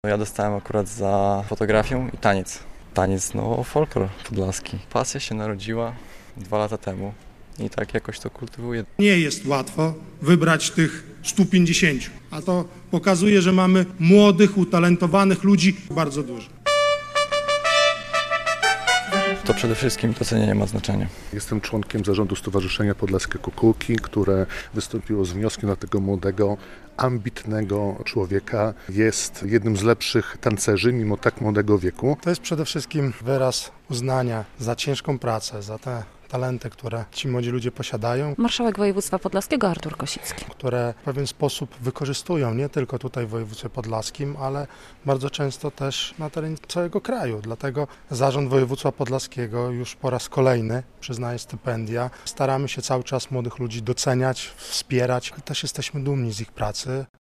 Ja dostałem akurat za fotografię i taniec. Taniec, folklor podlaski. Pasja się narodziła 2 lata temu i tak jakoś to kultywuję. Nie jest łatwo wybrać tych 150, a to pokazuje, że mamy młodych, utalentowanych ludzi bardzo dużo. To przede wszystkim docenienie ma znaczenie. Jestem członkiem zarządu Stowarzyszenia Podlaskie Kukułki, które wystąpiło z wnioskiem na tego młodego, ambitnego człowieka. Jest jednym z lepszych tancerzy, mimo tak młodego wieku. To jest przede wszystkim wyraz uznania za ciężką pracę, za te talenty, które ci młodzi ludzie posiadają, Marszałek województwa podlaskiego Artur Kosicki. które w pewien sposób wykorzystują nie tylko tutaj w województwie podlaskim, ale bardzo często też na terenie całego kraju. Dlatego Zarząd Województwa Podlaskiego już po raz kolejny przyznaje stypendia. Staramy się cały czas młodych ludzi doceniać, wspierać. Też jesteśmy dumni z ich pracy.